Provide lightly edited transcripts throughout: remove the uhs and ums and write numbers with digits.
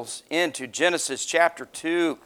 Bibles into Genesis chapter 2.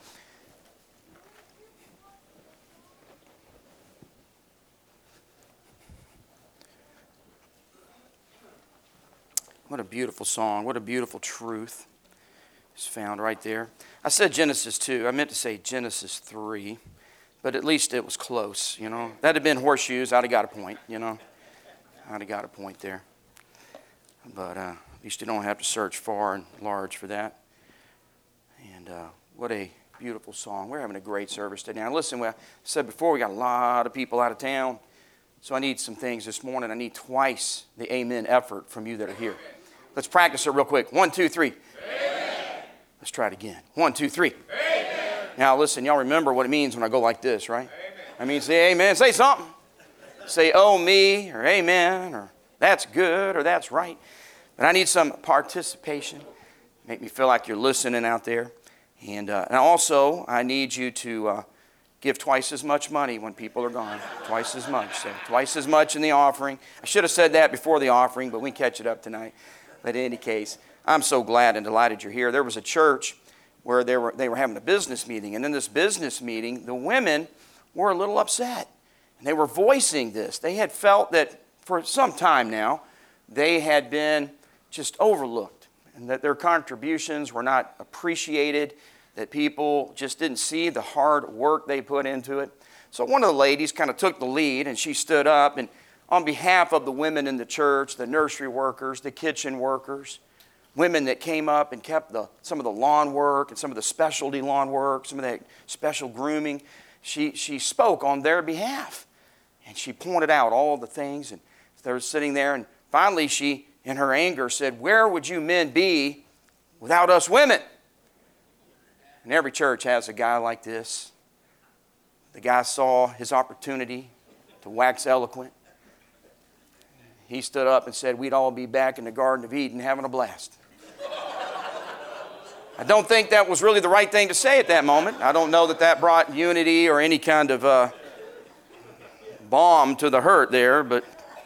What a beautiful song. What a beautiful truth is found right there. I said Genesis 2. I meant to say Genesis 3. But at least it was close, you know. That had been horseshoes. I'd have got a point, you know. I'd have got a point there. But at least you don't have to search far and large for that. And what a beautiful song. We're having a great service today. Now listen, I said before, we got a lot of people out of town. So I need some things this morning. I need twice the amen effort from you that are here. Let's practice it real quick. 1, 2, 3. Amen. Let's try it again. 1, 2, 3. Amen. Now listen, y'all remember what it means when I go like this, right? Amen. I mean, say amen. Say something. Say, oh, me, or amen, or that's good, or that's right. But I need some participation. Make me feel like you're listening out there. And also, I need you to give twice as much money when people are gone. Twice as much. So twice as much in the offering. I should have said that before the offering, but we can catch it up tonight. But in any case, I'm so glad and delighted you're here. There was a church where they were having a business meeting. And in this business meeting, the women were a little upset. And they were voicing this. They had felt that for some time now, they had been just overlooked. And that their contributions were not appreciated. That people just didn't see the hard work they put into it. So one of the ladies kind of took the lead. And she stood up. And on behalf of the women in the church, the nursery workers, the kitchen workers, women that came up and kept some of the lawn work and some of the specialty lawn work, some of that special grooming. She spoke on their behalf. And she pointed out all the things. And they were sitting there. And finally she, in her anger, said, where would you men be without us women? And every church has a guy like this. The guy saw his opportunity to wax eloquent. He stood up and said, we'd all be back in the Garden of Eden having a blast. I don't think that was really the right thing to say at that moment. I don't know that that brought unity or any kind of balm to the hurt there, but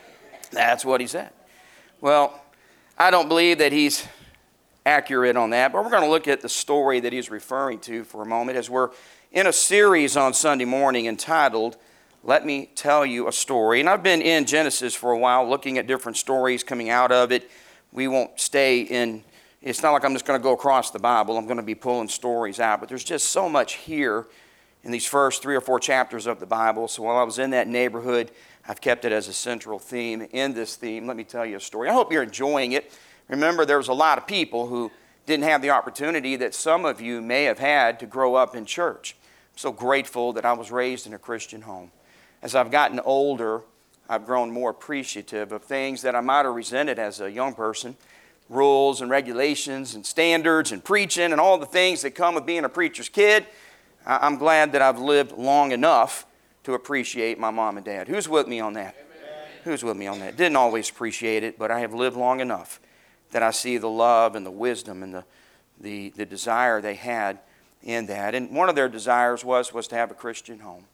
that's what he said. Well, I don't believe that he's accurate on that, but we're going to look at the story that he's referring to for a moment as we're in a series on Sunday morning entitled, Let Me Tell You a Story. And I've been in Genesis for a while looking at different stories coming out of it. We won't stay in, it's not like I'm just going to go across the Bible. I'm going to be pulling stories out, but there's just so much here in these first 3 or 4 chapters of the Bible. So while I was in that neighborhood, I've kept it as a central theme. In this theme, let me tell you a story. I hope you're enjoying it. Remember, there was a lot of people who didn't have the opportunity that some of you may have had to grow up in church. I'm so grateful that I was raised in a Christian home. As I've gotten older, I've grown more appreciative of things that I might have resented as a young person. Rules and regulations and standards and preaching and all the things that come with being a preacher's kid. I'm glad that I've lived long enough to appreciate my mom and dad. Who's with me on that? Amen. Who's with me on that? Didn't always appreciate it, but I have lived long enough that I see the love and the wisdom and the desire they had in that. And one of their desires was to have a Christian home.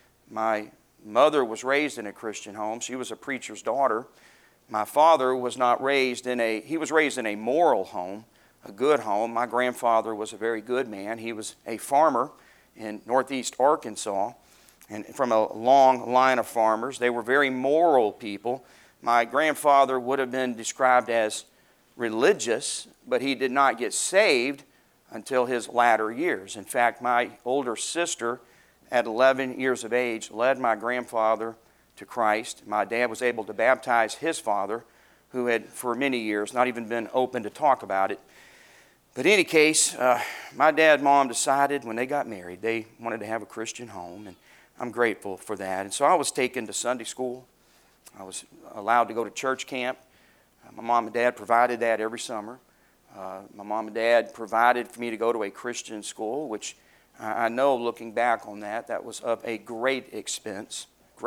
My mother was raised in a Christian home. She was a preacher's daughter. My father was not raised he was raised in a moral home, a good home. My grandfather was a very good man. He was a farmer in northeast Arkansas, and from a long line of farmers. They were very moral people. My grandfather would have been described as religious, but he did not get saved until his latter years. In fact, my older sister, at 11 years of age, led my grandfather to Christ. My dad was able to baptize his father, who had for many years not even been open to talk about it. But in any case, my dad and mom decided when they got married they wanted to have a Christian home, and I'm grateful for that. And so I was taken to Sunday school. I was allowed to go to church camp. My mom and dad provided that every summer. My mom and dad provided for me to go to a Christian school, which I know looking back on that was of a great expense.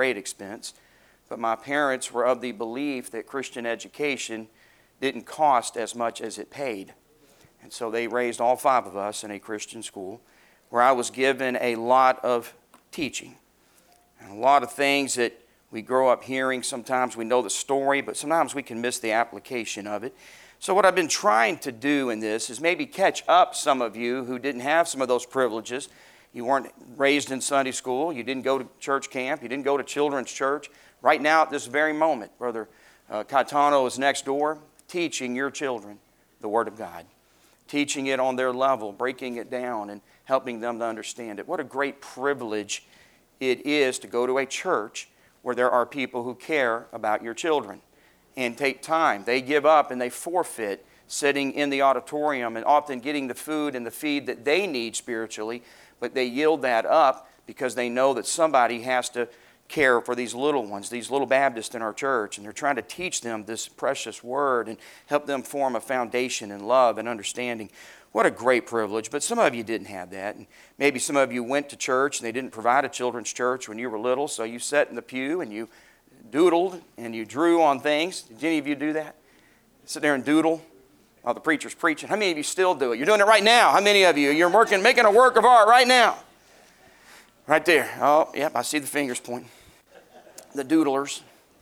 But my parents were of the belief that Christian education didn't cost as much as it paid. And so they raised all 5 of us in a Christian school where I was given a lot of teaching and a lot of things that we grow up hearing. Sometimes we know the story, but sometimes we can miss the application of it. So what I've been trying to do in this is maybe catch up some of you who didn't have some of those privileges. You weren't raised in Sunday school. You didn't go to church camp. You didn't go to children's church. Right now, at this very moment, Brother Caetano is next door teaching your children the Word of God, teaching it on their level, breaking it down, and helping them to understand it. What a great privilege it is to go to a church where there are people who care about your children and take time. They give up and they forfeit sitting in the auditorium and often getting the food and the feed that they need spiritually, but they yield that up because they know that somebody has to care for these little ones, these little Baptists in our church, and they're trying to teach them this precious Word and help them form a foundation in love and understanding. What a great privilege, but some of you didn't have that. And maybe some of you went to church and they didn't provide a children's church when you were little, so you sat in the pew and you doodled and you drew on things. Did any of you do that? Sit there and doodle while the preacher's preaching. How many of you still do it? You're doing it right now. How many of you? You're making a work of art right now. Right there. Oh, yep, I see the fingers pointing. The doodlers.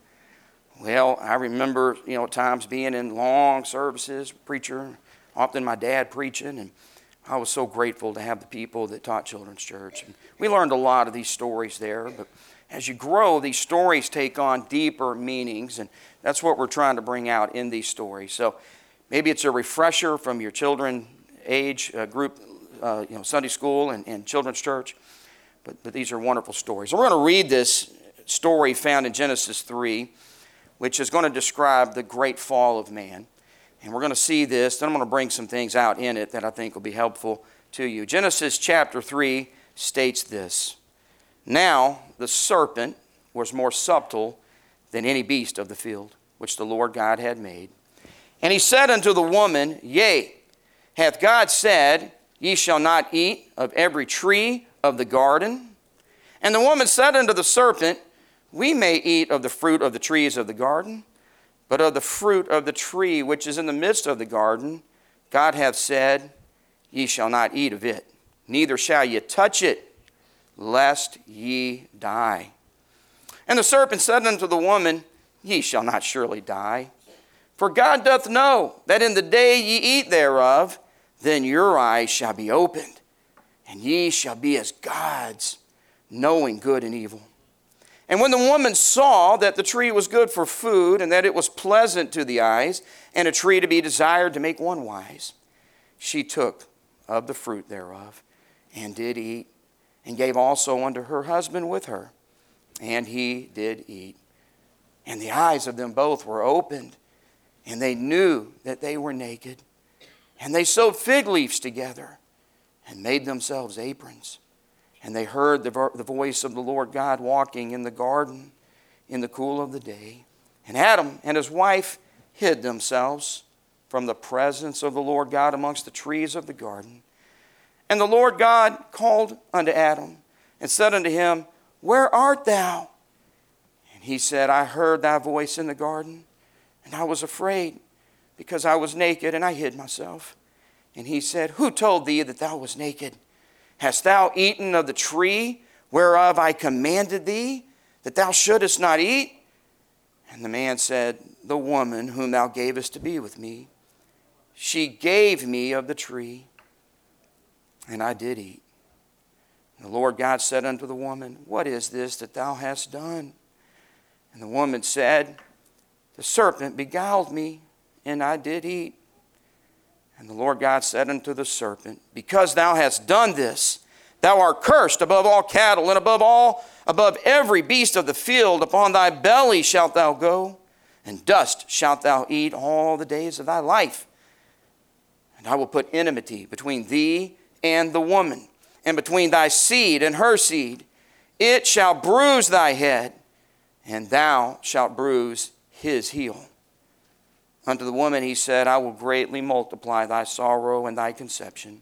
Well, I remember, at times being in long services, preacher, often my dad preaching, and I was so grateful to have the people that taught children's church. And we learned a lot of these stories there, but as you grow, these stories take on deeper meanings, and that's what we're trying to bring out in these stories. So maybe it's a refresher from your children age group, Sunday school and children's church, but these are wonderful stories. So we're going to read this story found in Genesis 3, which is going to describe the great fall of man. And we're going to see this, then I'm going to bring some things out in it that I think will be helpful to you. Genesis chapter 3 states this: Now the serpent was more subtle than any beast of the field, which the Lord God had made. And he said unto the woman, Yea, hath God said, Ye shall not eat of every tree of the garden? And the woman said unto the serpent, We may eat of the fruit of the trees of the garden, but of the fruit of the tree which is in the midst of the garden, God hath said, Ye shall not eat of it, neither shall ye touch it, lest ye die. And the serpent said unto the woman, Ye shall not surely die. For God doth know that in the day ye eat thereof, then your eyes shall be opened, and ye shall be as gods, knowing good and evil. And when the woman saw that the tree was good for food, and that it was pleasant to the eyes, and a tree to be desired to make one wise, she took of the fruit thereof, and did eat, and gave also unto her husband with her, and he did eat. And the eyes of them both were opened, and they knew that they were naked. And they sewed fig leaves together, and made themselves aprons. And they heard the voice of the Lord God walking in the garden in the cool of the day. And Adam and his wife hid themselves from the presence of the Lord God amongst the trees of the garden. And the Lord God called unto Adam and said unto him, Where art thou? And he said, I heard thy voice in the garden, and I was afraid, because I was naked, and I hid myself. And he said, Who told thee that thou wast naked? Hast thou eaten of the tree whereof I commanded thee, that thou shouldest not eat? And the man said, The woman whom thou gavest to be with me, she gave me of the tree, and I did eat. And the Lord God said unto the woman, What is this that thou hast done? And the woman said, The serpent beguiled me, and I did eat. And the Lord God said unto the serpent, Because thou hast done this, thou art cursed above all cattle, and above every beast of the field. Upon thy belly shalt thou go, and dust shalt thou eat all the days of thy life. And I will put enmity between thee and the woman, and between thy seed and her seed. It shall bruise thy head, and thou shalt bruise his heel. Unto the woman he said, I will greatly multiply thy sorrow and thy conception.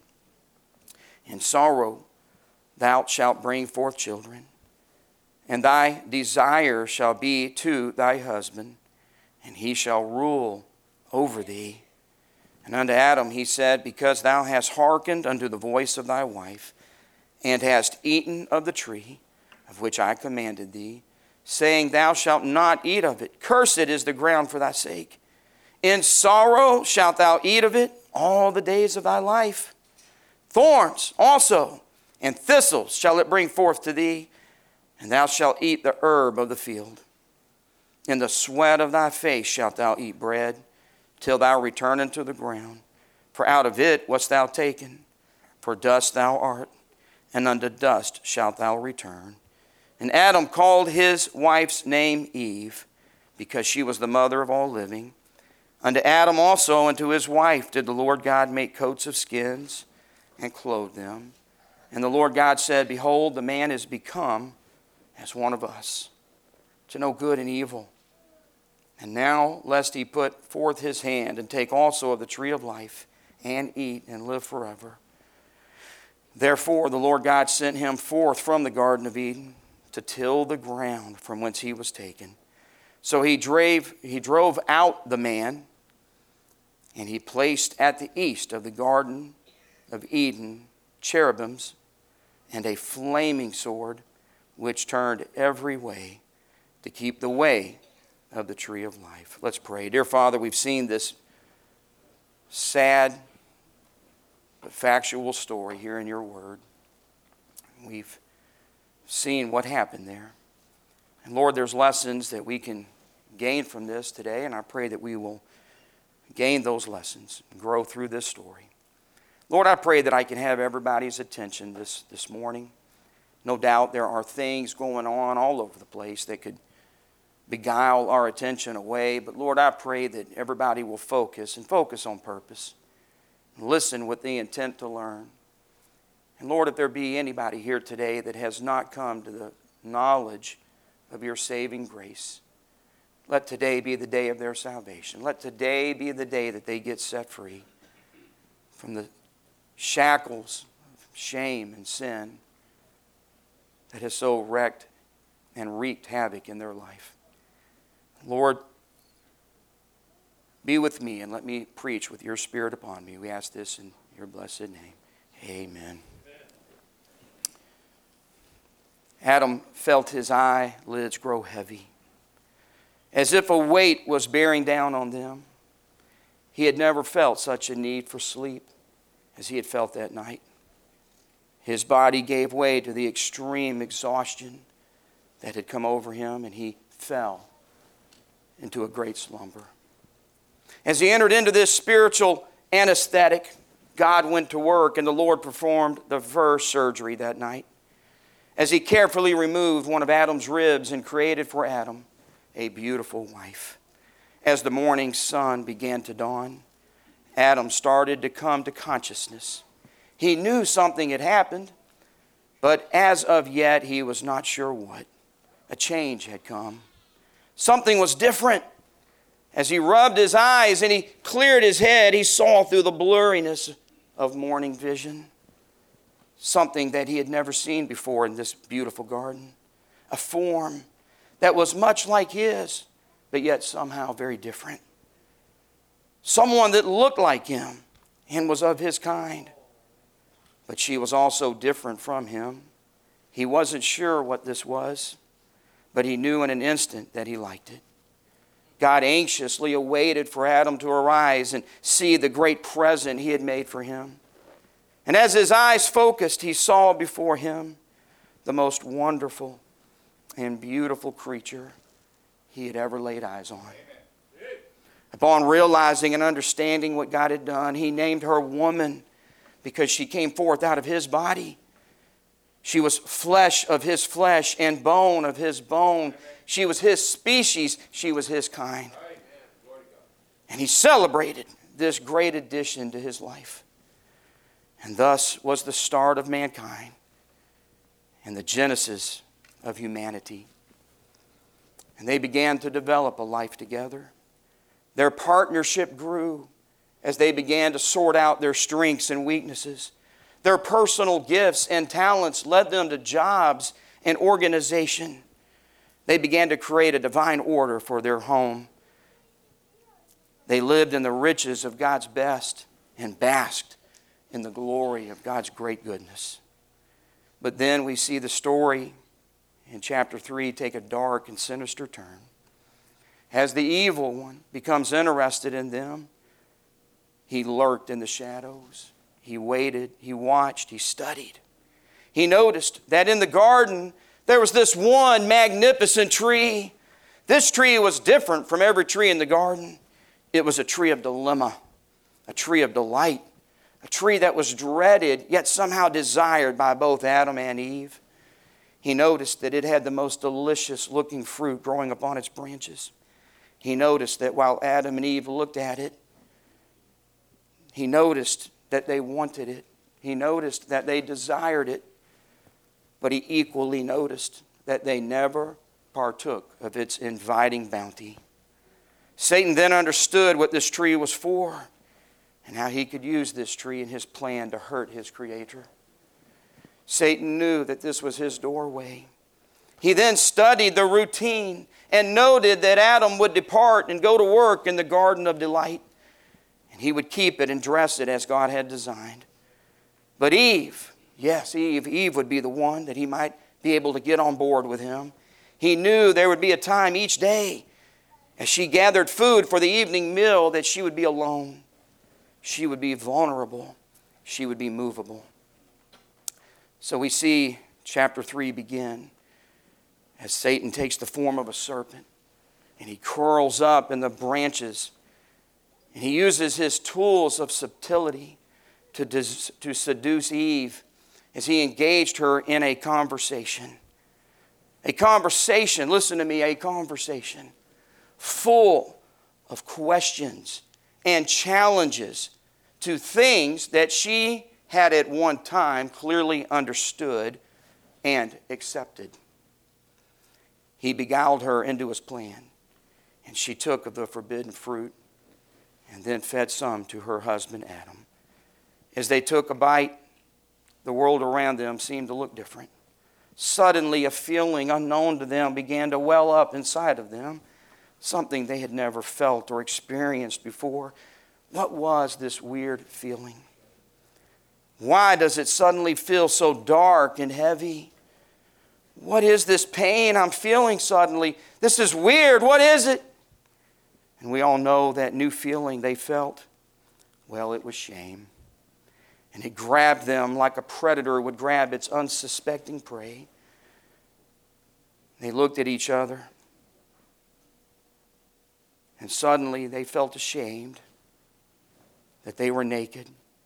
In sorrow thou shalt bring forth children, and thy desire shall be to thy husband, and he shall rule over thee. And unto Adam he said, Because thou hast hearkened unto the voice of thy wife, and hast eaten of the tree of which I commanded thee, saying, Thou shalt not eat of it. Cursed is the ground for thy sake. In sorrow shalt thou eat of it all the days of thy life. Thorns also and thistles shall it bring forth to thee, and thou shalt eat the herb of the field. In the sweat of thy face shalt thou eat bread, till thou return unto the ground. For out of it wast thou taken, for dust thou art, and unto dust shalt thou return. And Adam called his wife's name Eve, because she was the mother of all living. Unto Adam also and to his wife did the Lord God make coats of skins, and clothe them. And the Lord God said, Behold, the man is become as one of us, to know good and evil. And now, lest he put forth his hand, and take also of the tree of life, and eat, and live forever. Therefore the Lord God sent him forth from the Garden of Eden, to till the ground from whence he was taken. So he drove out the man, and he placed at the east of the Garden of Eden cherubims, and a flaming sword, which turned every way to keep the way of the tree of life. Let's pray. Dear Father, we've seen this sad but factual story here in your word. We've seen what happened there. And Lord, there's lessons that we can gain from this today, and I pray that we will gain those lessons and grow through this story. Lord, I pray that I can have everybody's attention this morning. No doubt there are things going on all over the place that could beguile our attention away. But Lord, I pray that everybody will focus on purpose. And listen with the intent to learn. And Lord, if there be anybody here today that has not come to the knowledge of your saving grace, let today be the day of their salvation. Let today be the day that they get set free from the shackles of shame and sin that has so wrecked and wreaked havoc in their life. Lord, be with me and let me preach with your Spirit upon me. We ask this in your blessed name. Amen. Adam felt his eyelids grow heavy, as if a weight was bearing down on them. He had never felt such a need for sleep as he had felt that night. His body gave way to the extreme exhaustion that had come over him, and he fell into a great slumber. As he entered into this spiritual anesthetic, God went to work, and the Lord performed the first surgery that night, as he carefully removed one of Adam's ribs and created for Adam a beautiful wife. As the morning sun began to dawn, Adam started to come to consciousness. He knew something had happened, but as of yet he was not sure what. A change had come. Something was different. As he rubbed his eyes and he cleared his head, he saw through the blurriness of morning vision something that he had never seen before in this beautiful garden. A form that was much like his, but yet somehow very different. Someone that looked like him and was of his kind. But she was also different from him. He wasn't sure what this was, but he knew in an instant that he liked it. God anxiously awaited for Adam to arise and see the great present he had made for him. And as his eyes focused, he saw before him the most wonderful and beautiful creature he had ever laid eyes on. Upon realizing and understanding what God had done, he named her woman because she came forth out of his body. She was flesh of his flesh and bone of his bone. She was his species. She was his kind. And he celebrated this great addition to his life. And thus was the start of mankind and the genesis of humanity. And they began to develop a life together. Their partnership grew as they began to sort out their strengths and weaknesses. Their personal gifts and talents led them to jobs and organization. They began to create a divine order for their home. They lived in the riches of God's best and basked in the glory of God's great goodness. But then we see the story in chapter 3 take a dark and sinister turn. As the evil one becomes interested in them, he lurked in the shadows. He waited, he watched, he studied. He noticed that in the garden there was this one magnificent tree. This tree was different from every tree in the garden. It was a tree of dilemma, a tree of delight, a tree that was dreaded yet somehow desired by both Adam and Eve. He noticed that it had the most delicious looking fruit growing upon its branches. He noticed that while Adam and Eve looked at it, he noticed that they wanted it. He noticed that they desired it. But he equally noticed that they never partook of its inviting bounty. Satan then understood what this tree was for and how he could use this tree in his plan to hurt his Creator. Satan knew that this was his doorway. He then studied the routine and noted that Adam would depart and go to work in the garden of delight. And he would keep it and dress it as God had designed. But Eve, yes, Eve would be the one that he might be able to get on board with him. He knew there would be a time each day as she gathered food for the evening meal that she would be alone. She would be vulnerable. She would be movable. So we see chapter 3 begin as Satan takes the form of a serpent and he curls up in the branches and he uses his tools of subtlety to seduce Eve as he engaged her in a conversation. A conversation, listen to me, a conversation full of questions and challenges to things that she had at one time clearly understood and accepted. He beguiled her into his plan, and she took of the forbidden fruit and then fed some to her husband Adam. As they took a bite, the world around them seemed to look different. Suddenly, a feeling unknown to them began to well up inside of them, something they had never felt or experienced before. What was this weird feeling? Why does it suddenly feel so dark and heavy? What is this pain I'm feeling suddenly? This is weird. What is it? And we all know that new feeling they felt. Well, it was shame. And it grabbed them like a predator would grab its unsuspecting prey. They looked at each other. And suddenly they felt ashamed that they were naked.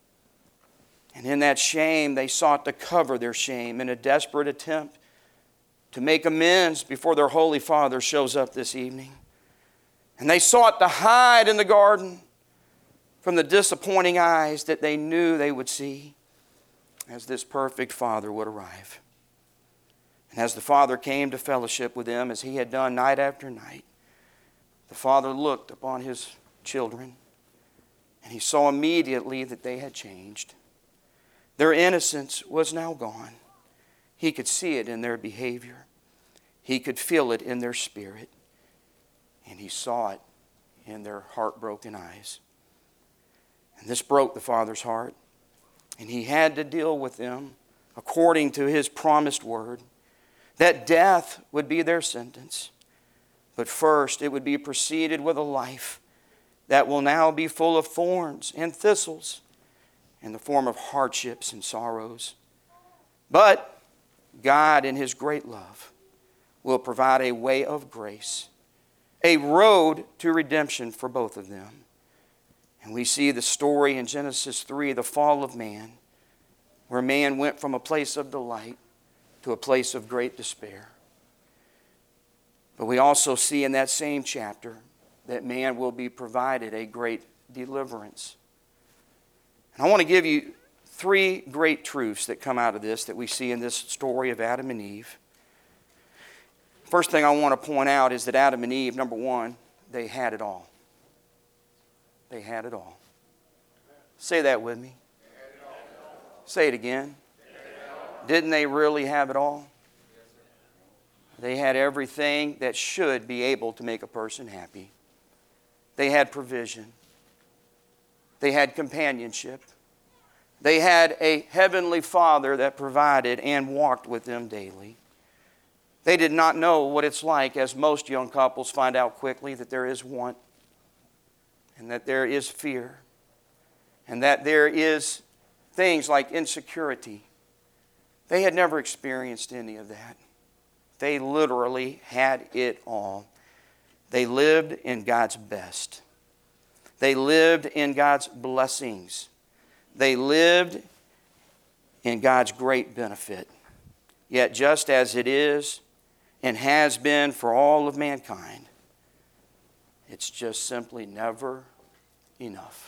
And in that shame, they sought to cover their shame in a desperate attempt to make amends before their Holy Father shows up this evening. And they sought to hide in the garden from the disappointing eyes that they knew they would see as this perfect Father would arrive. And as the Father came to fellowship with them, as he had done night after night, the Father looked upon his children, and he saw immediately that they had changed. Their innocence was now gone. He could see it in their behavior. He could feel it in their spirit. And he saw it in their heartbroken eyes. And this broke the Father's heart. And he had to deal with them according to his promised word, that death would be their sentence. But first, it would be preceded with a life that will now be full of thorns and thistles in the form of hardships and sorrows. But God, in his great love, will provide a way of grace, a road to redemption for both of them. And we see the story in Genesis 3, the fall of man, where man went from a place of delight to a place of great despair. But we also see in that same chapter that man will be provided a great deliverance. And I want to give you 3 great truths that come out of this that we see in this story of Adam and Eve. First thing I want to point out is that Adam and Eve, number 1, they had it all. They had it all. Say that with me. Say it again. Didn't they really have it all? They had everything that should be able to make a person happy. They had provision. They had companionship. They had a heavenly Father that provided and walked with them daily. They did not know what it's like, as most young couples find out quickly, that there is want, and that there is fear, and that there is things like insecurity. They had never experienced any of that. They literally had it all. They lived in God's best. They lived in God's blessings. They lived in God's great benefit. Yet just as it is and has been for all of mankind, it's just simply never enough.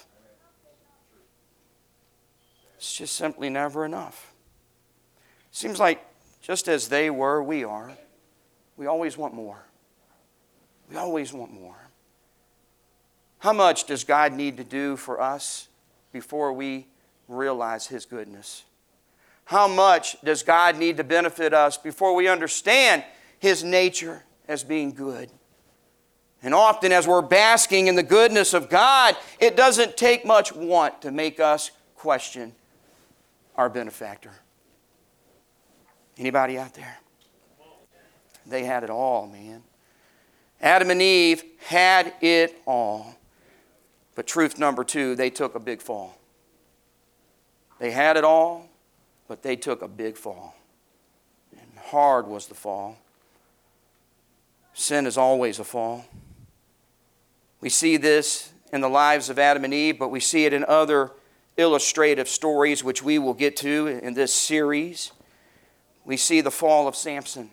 It's just simply never enough. Seems like just as they were, we are. We always want more. We always want more. How much does God need to do for us before we realize His goodness? How much does God need to benefit us before we understand His nature as being good? And often as we're basking in the goodness of God, it doesn't take much want to make us question our benefactor. Anybody out there? They had it all, man. Adam and Eve had it all. But truth number two, they took a big fall. They had it all, but they took a big fall. And hard was the fall. Sin is always a fall. We see this in the lives of Adam and Eve, but we see it in other illustrative stories, which we will get to in this series. We see the fall of Samson.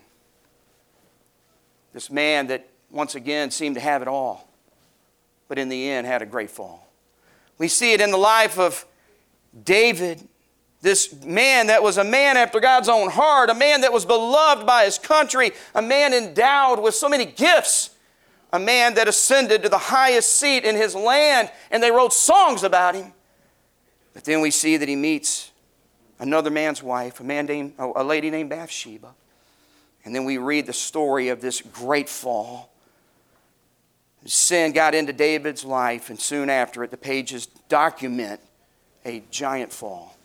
This man that once again seemed to have it all, but in the end had a great fall. We see it in the life of David, this man that was a man after God's own heart, a man that was beloved by his country, a man endowed with so many gifts, a man that ascended to the highest seat in his land, and they wrote songs about him. But then we see that he meets another man's wife, a lady named Bathsheba. And then we read the story of this great fall. Sin got into David's life, and soon after it, the pages document a giant fall.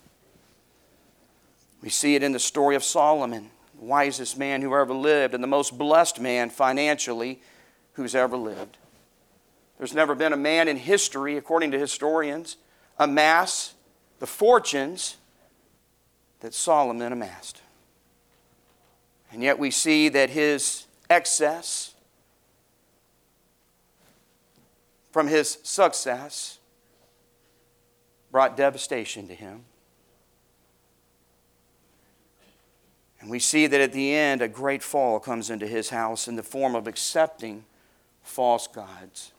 We see it in the story of Solomon, the wisest man who ever lived, and the most blessed man financially who's ever lived. There's never been a man in history, according to historians, amass the fortunes that Solomon amassed. And yet we see that his excess from his success brought devastation to him. And we see that at the end, a great fall comes into his house in the form of accepting false gods.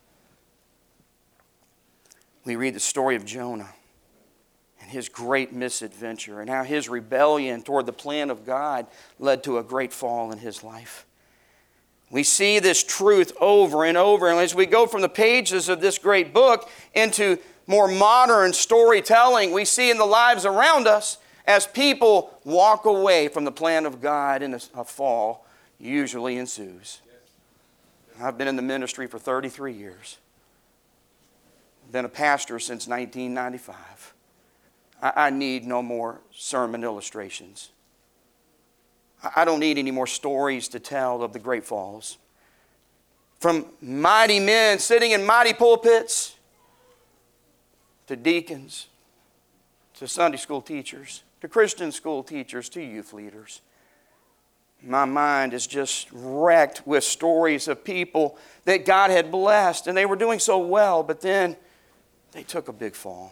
We read the story of Jonah and his great misadventure and how his rebellion toward the plan of God led to a great fall in his life. We see this truth over and over. And as we go from the pages of this great book into more modern storytelling, we see in the lives around us as people walk away from the plan of God, and a fall usually ensues. I've been in the ministry for 33 years. I've been a pastor since 1995. I need no more sermon illustrations. I don't need any more stories to tell of the great falls. From mighty men sitting in mighty pulpits, to deacons, to Sunday school teachers, to Christian school teachers, to youth leaders. My mind is just wrecked with stories of people that God had blessed, and they were doing so well, but then they took a big fall.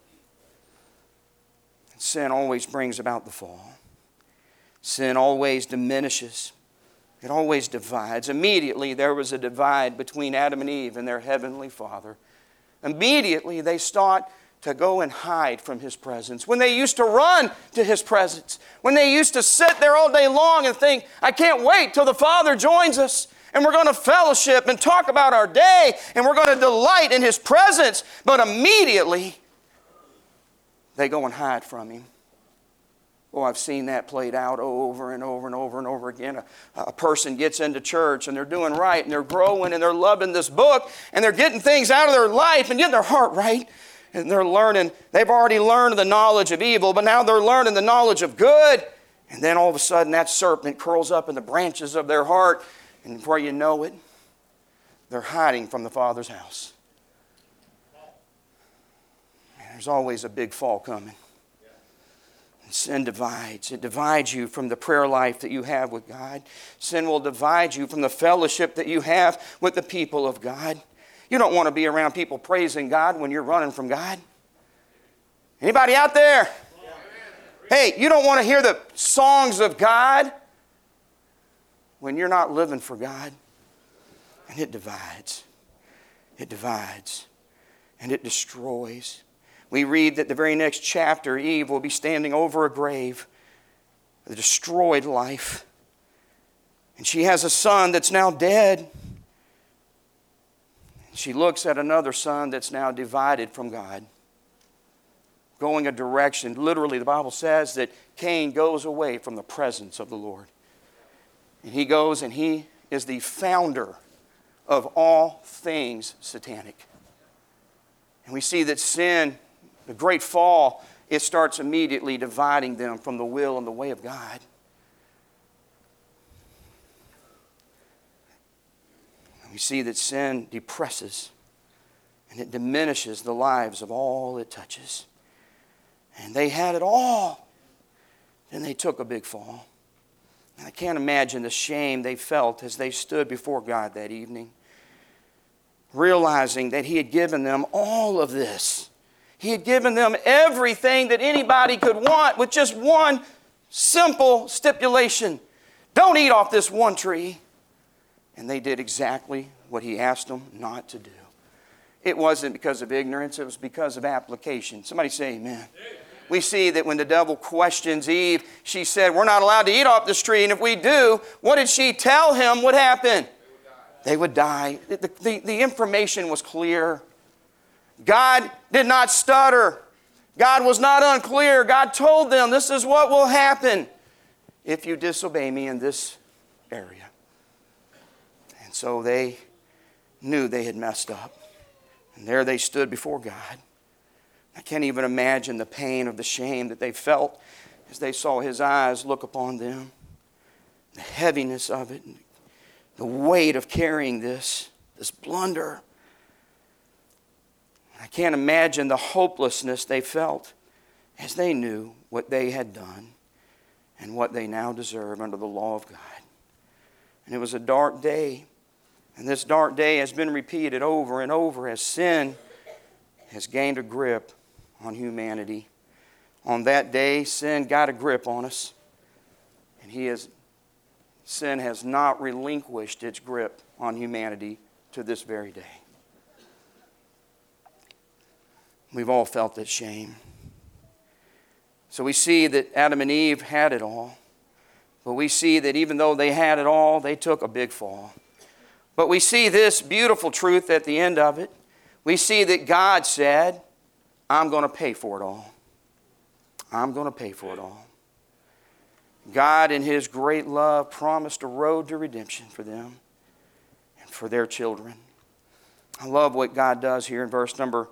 Sin always brings about the fall. Sin always diminishes. It always divides. Immediately there was a divide between Adam and Eve and their heavenly Father. Immediately they sought to go and hide from His presence. When they used to run to His presence. When they used to sit there all day long and think, I can't wait till the Father joins us. And we're going to fellowship and talk about our day. And we're going to delight in His presence. But immediately they go and hide from Him. Oh, I've seen that played out over and over and over and over again. A person gets into church and they're doing right and they're growing and they're loving this book and they're getting things out of their life and getting their heart right. And they're learning, they've already learned the knowledge of evil, but now they're learning the knowledge of good. And then all of a sudden that serpent curls up in the branches of their heart, and before you know it, they're hiding from the Father's house. And there's always a big fall coming. And sin divides. It divides you from the prayer life that you have with God. Sin will divide you from the fellowship that you have with the people of God. You don't want to be around people praising God when you're running from God. Anybody out there? Hey, you don't want to hear the songs of God when you're not living for God. And it divides. It divides. And it destroys. We read that the very next chapter, Eve will be standing over a grave, a destroyed life. And she has a son that's now dead. She looks at another son that's now divided from God, going a direction. Literally, the Bible says that Cain goes away from the presence of the Lord. And he goes and he is the founder of all things satanic. And we see that sin, the great fall, it starts immediately dividing them from the will and the way of God. And we see that sin depresses and it diminishes the lives of all it touches. And they had it all. Then they took a big fall. And I can't imagine the shame they felt as they stood before God that evening, realizing that He had given them all of this. He had given them everything that anybody could want with just one simple stipulation. Don't eat off this one tree. And they did exactly what He asked them not to do. It wasn't because of ignorance, it was because of application. Somebody say amen. We see that when the devil questions Eve, she said, we're not allowed to eat off this tree. And if we do, what did she tell him would happen? They would die. The information was clear. God did not stutter. God was not unclear. God told them, this is what will happen if you disobey me in this area. And so they knew they had messed up. And there they stood before God. I can't even imagine the pain of the shame that they felt as they saw His eyes look upon them. The heaviness of it, the weight of carrying this blunder. I can't imagine the hopelessness they felt as they knew what they had done and what they now deserve under the law of God. And it was a dark day. And this dark day has been repeated over and over as sin has gained a grip on humanity. On that day, sin got a grip on us. And sin has not relinquished its grip on humanity to this very day. We've all felt that shame. So we see that Adam and Eve had it all. But we see that even though they had it all, they took a big fall. But we see this beautiful truth at the end of it. We see that God said, I'm going to pay for it all. I'm going to pay for it all. God, in His great love, promised a road to redemption for them and for their children. I love what God does here in verse number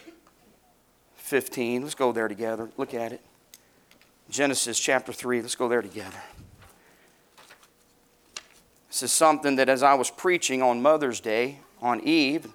15. Let's go there together. Look at it. Genesis chapter 3. Let's go there together. This is something that as I was preaching on Mother's Day, on Eve,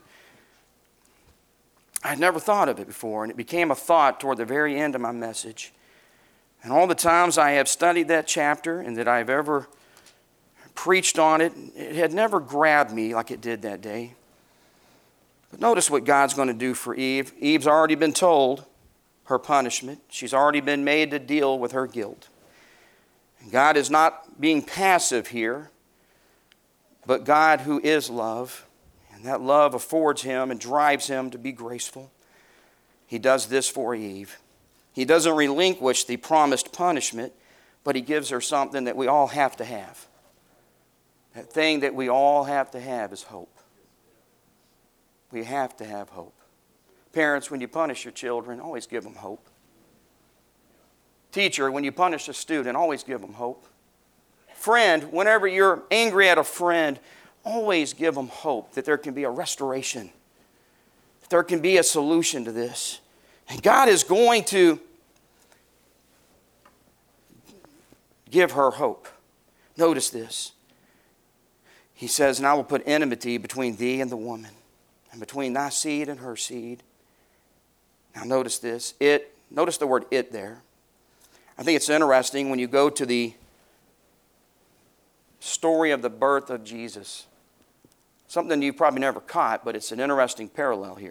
I had never thought of it before, and it became a thought toward the very end of my message. And all the times I have studied that chapter and that I've ever preached on it, it had never grabbed me like it did that day. But notice what God's going to do for Eve. Eve's already been told her punishment. She's already been made to deal with her guilt. And God is not being passive here, but God who is love. And that love affords Him and drives Him to be graceful. He does this for Eve. He doesn't relinquish the promised punishment, but He gives her something that we all have to have. That thing that we all have to have is hope. We have to have hope. Parents, when you punish your children, always give them hope. Teacher, when you punish a student, always give them hope. Friend, whenever you're angry at a friend, always give them hope that there can be a restoration, that there can be a solution to this. And God is going to Give her hope. Notice this. He says, and I will put enmity between thee and the woman, and between thy seed and her seed. Now notice this. Notice the word it there. I think it's interesting when you go to the story of the birth of Jesus. Something you've probably never caught, but it's an interesting parallel here.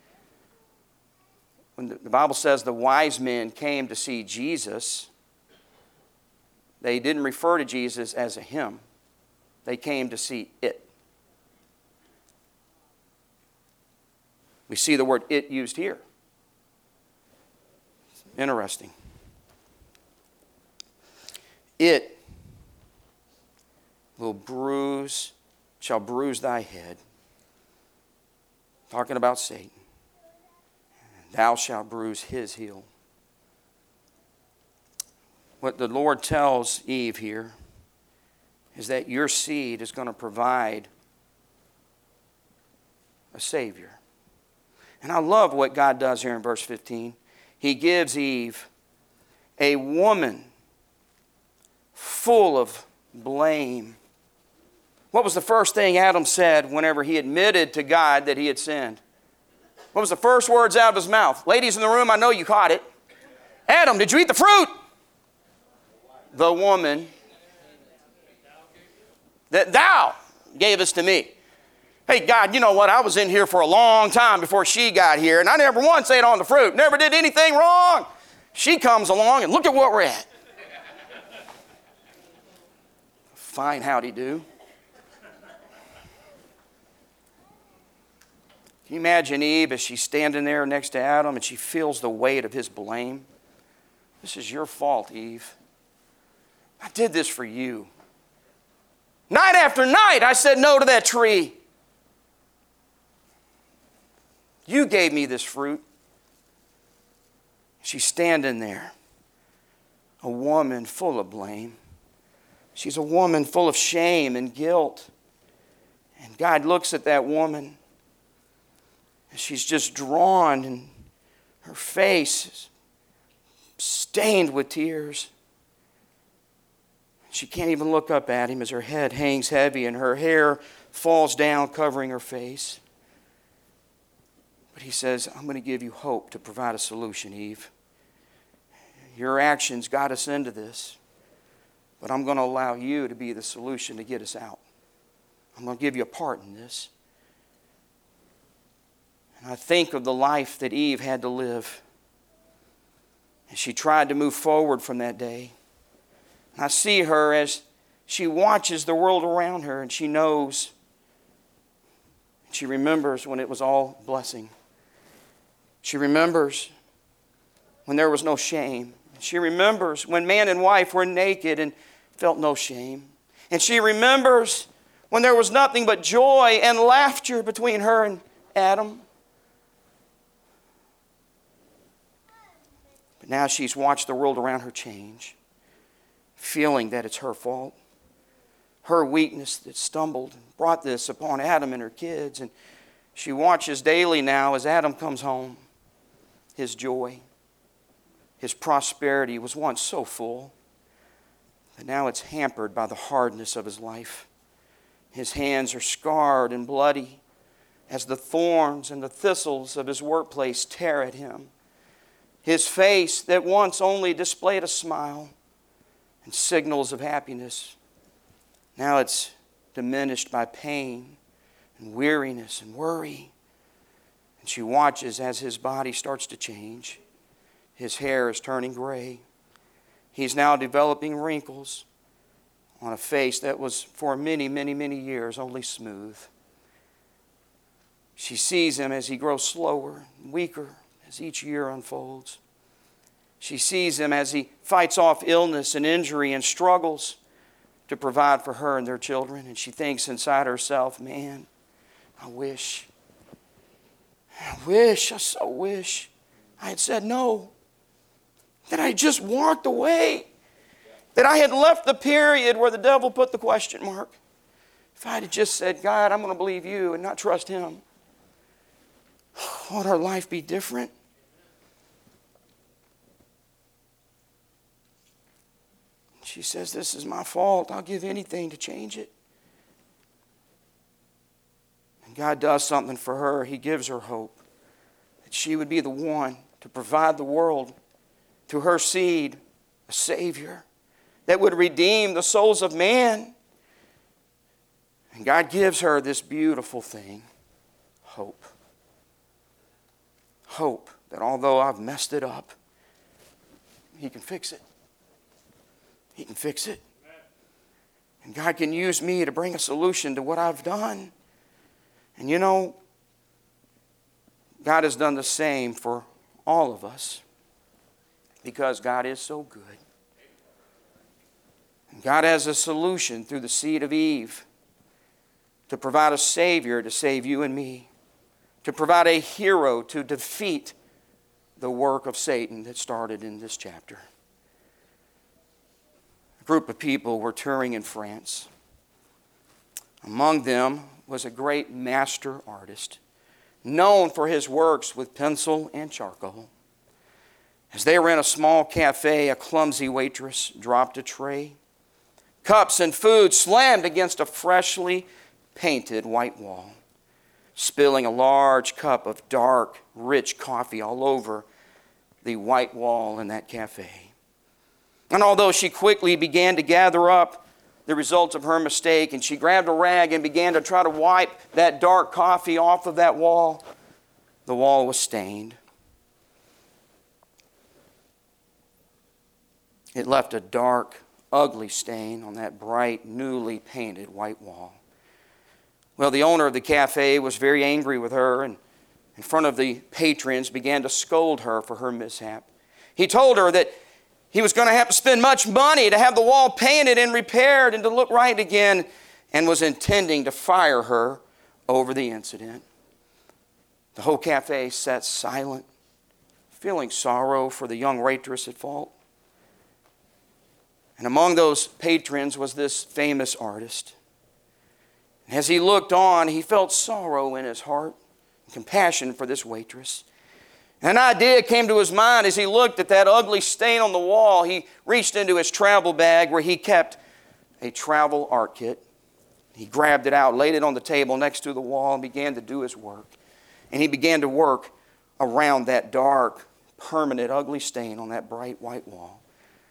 When the Bible says the wise men came to see Jesus, they didn't refer to Jesus as a him. They came to see it. We see the word it used here. Interesting. It shall bruise thy head. Talking about Satan. Thou shalt bruise his heel. What the Lord tells Eve here is that your seed is going to provide a Savior. And I love what God does here in verse 15. He gives Eve a woman full of blame. What was the first thing Adam said whenever he admitted to God that he had sinned? What was the first words out of his mouth? Ladies in the room, I know you caught it. Adam, did you eat the fruit? The woman that thou gavest to me. Hey, God, you know what? I was in here for a long time before she got here, and I never once ate on the fruit. Never did anything wrong. She comes along, and look at what we're at. Fine howdy do. Can you imagine Eve as she's standing there next to Adam and she feels the weight of his blame? This is your fault, Eve. I did this for you. Night after night, I said no to that tree. You gave me this fruit. She's standing there, a woman full of blame. She's a woman full of shame and guilt. And God looks at that woman, and she's just drawn, and her face is stained with tears. She can't even look up at him as her head hangs heavy and her hair falls down, covering her face. But he says, I'm going to give you hope to provide a solution, Eve. Your actions got us into this, but I'm going to allow you to be the solution to get us out. I'm going to give you a part in this. And I think of the life that Eve had to live. And she tried to move forward from that day. And I see her as she watches the world around her, and she knows, she remembers when it was all blessing. She remembers when there was no shame. She remembers when man and wife were naked and felt no shame. And she remembers when there was nothing but joy and laughter between her and Adam. But now she's watched the world around her change, feeling that it's her fault. Her weakness that stumbled and brought this upon Adam and her kids. And she watches daily now as Adam comes home. His joy, his prosperity was once so full, but now it's hampered by the hardness of his life. His hands are scarred and bloody as the thorns and the thistles of his workplace tear at him. His face that once only displayed a smile and signals of happiness, now it's diminished by pain and weariness and worry. And she watches as his body starts to change. His hair is turning gray. He's now developing wrinkles on a face that was for many, many, many years only smooth. She sees him as he grows slower and weaker as each year unfolds. She sees him as he fights off illness and injury and struggles to provide for her and their children. And she thinks inside herself, man, I so wish I had said no. That I just walked away. That I had left the period where the devil put the question mark. If I had just said, God, I'm going to believe you and not trust him, would our life be different? She says, this is my fault. I'll give anything to change it. And God does something for her. He gives her hope that she would be the one to provide the world through her seed a Savior that would redeem the souls of man. And God gives her this beautiful thing, hope. Hope that although I've messed it up, He can fix it. He can fix it. And God can use me to bring a solution to what I've done. And you know, God has done the same for all of us because God is so good. And God has a solution through the seed of Eve to provide a Savior to save you and me, to provide a hero to defeat the work of Satan that started in this chapter. A group of people were touring in France. Among them was a great master artist, known for his works with pencil and charcoal. As they were in a small cafe, a clumsy waitress dropped a tray. Cups and food slammed against a freshly painted white wall, spilling a large cup of dark, rich coffee all over the white wall in that cafe. And although she quickly began to gather up the results of her mistake, and she grabbed a rag and began to try to wipe that dark coffee off of that wall, the wall was stained. It left a dark, ugly stain on that bright, newly painted white wall. Well, the owner of the cafe was very angry with her, and in front of the patrons began to scold her for her mishap. He told her that he was going to have to spend much money to have the wall painted and repaired and to look right again, and was intending to fire her over the incident. The whole cafe sat silent, feeling sorrow for the young waitress at fault. And among those patrons was this famous artist. And as he looked on, he felt sorrow in his heart and compassion for this waitress. An idea came to his mind as he looked at that ugly stain on the wall. He reached into his travel bag where he kept a travel art kit. He grabbed it out, laid it on the table next to the wall, and began to do his work. And he began to work around that dark, permanent, ugly stain on that bright white wall.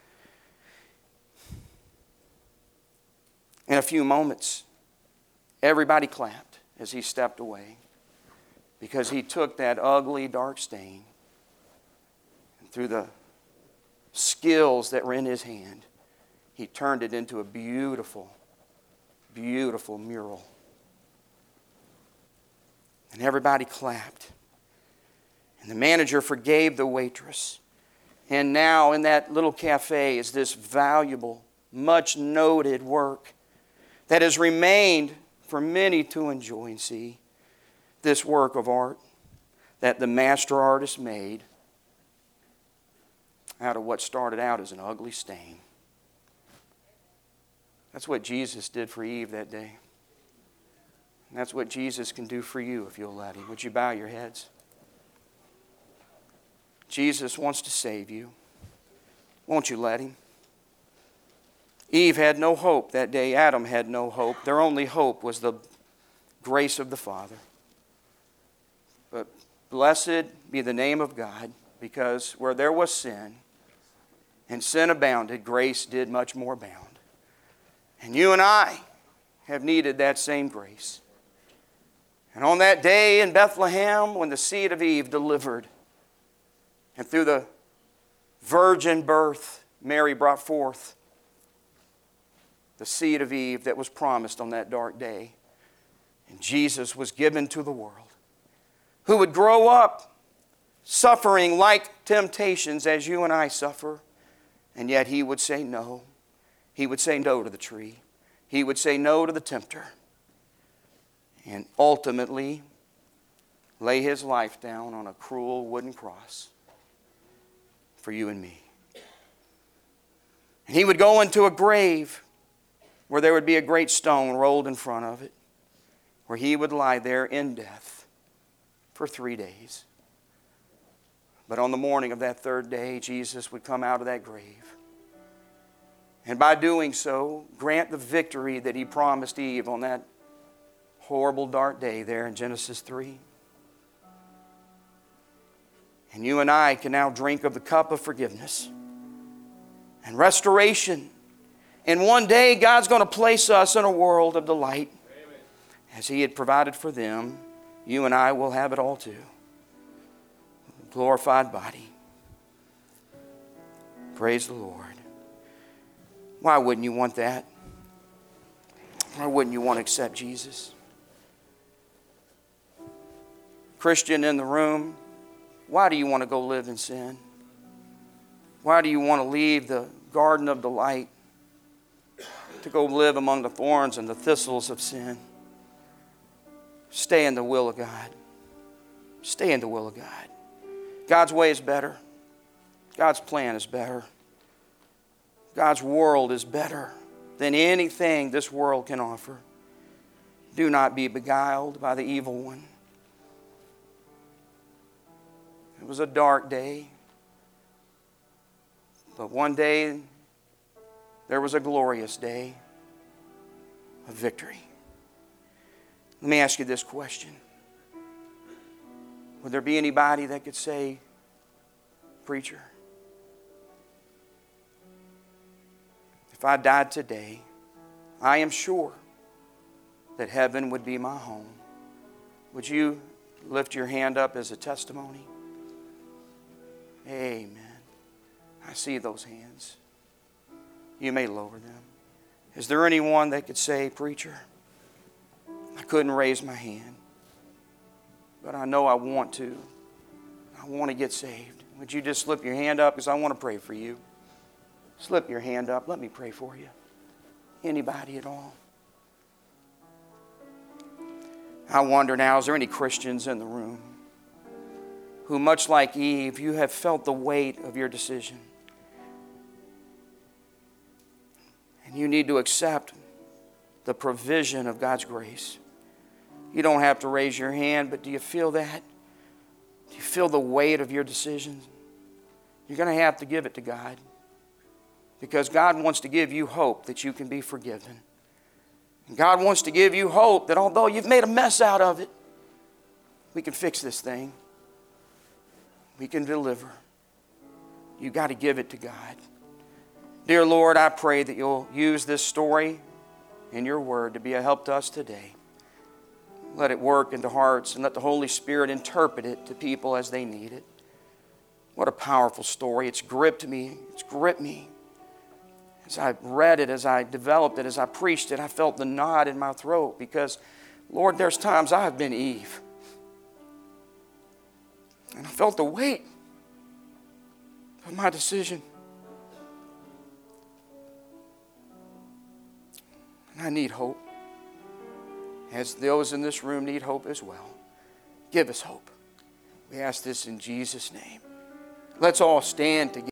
In a few moments, everybody clapped as he stepped away, because he took that ugly, dark stain, and through the skills that were in his hand, he turned it into a beautiful, beautiful mural. And everybody clapped. And the manager forgave the waitress. And now in that little cafe is this valuable, much noted work that has remained for many to enjoy and see. This work of art that the master artist made out of what started out as an ugly stain. That's what Jesus did for Eve that day. And that's what Jesus can do for you if you'll let Him. Would you bow your heads? Jesus wants to save you. Won't you let Him? Eve had no hope that day. Adam had no hope. Their only hope was the grace of the Father. But blessed be the name of God, because where there was sin, and sin abounded, grace did much more abound. And you and I have needed that same grace. And on that day in Bethlehem, when the seed of Eve delivered, and through the virgin birth, Mary brought forth the seed of Eve that was promised on that dark day. And Jesus was given to the world, who would grow up suffering like temptations as you and I suffer, and yet He would say no. He would say no to the tree. He would say no to the tempter. And ultimately lay His life down on a cruel wooden cross for you and me. And He would go into a grave where there would be a great stone rolled in front of it, where He would lie there in death for 3 days. But on the morning of that third day, Jesus would come out of that grave, And by doing so, grant the victory that He promised Eve on that horrible dark day there in Genesis 3. And you and I can now drink of the cup of forgiveness and restoration. And one day God's going to place us in a world of delight. Amen. As He had provided for them, you and I will have it all too. A glorified body. Praise the Lord. Why wouldn't you want that? Why wouldn't you want to accept Jesus? Christian in the room, why do you want to go live in sin? Why do you want to leave the garden of delight to go live among the thorns and the thistles of sin? Stay in the will of God. Stay in the will of God. God's way is better. God's plan is better. God's world is better than anything this world can offer. Do not be beguiled by the evil one. It was a dark day, but one day there was a glorious day of victory. Let me ask you this question. Would there be anybody that could say, preacher, if I died today, I am sure that heaven would be my home? Would you lift your hand up as a testimony? Amen. I see those hands. You may lower them. Is there anyone that could say, preacher, I couldn't raise my hand, but I know I want to. I want to get saved. Would you just slip your hand up because I want to pray for you? Slip your hand up. Let me pray for you. Anybody at all? I wonder now, is there any Christians in the room who, much like Eve, you have felt the weight of your decision? And you need to accept the provision of God's grace. You don't have to raise your hand, but do you feel that? Do you feel the weight of your decisions? You're going to have to give it to God. Because God wants to give you hope that you can be forgiven. And God wants to give you hope that although you've made a mess out of it, we can fix this thing. We can deliver. You've got to give it to God. Dear Lord, I pray that you'll use this story in your word to be a help to us today. Let it work into hearts and let the Holy Spirit interpret it to people as they need it. What a powerful story. It's gripped me. It's gripped me. As I read it, as I developed it, as I preached it, I felt the knot in my throat because, Lord, there's times I have been Eve. And I felt the weight of my decision. And I need hope. As those in this room need hope as well. Give us hope. We ask this in Jesus' name. Let's all stand together.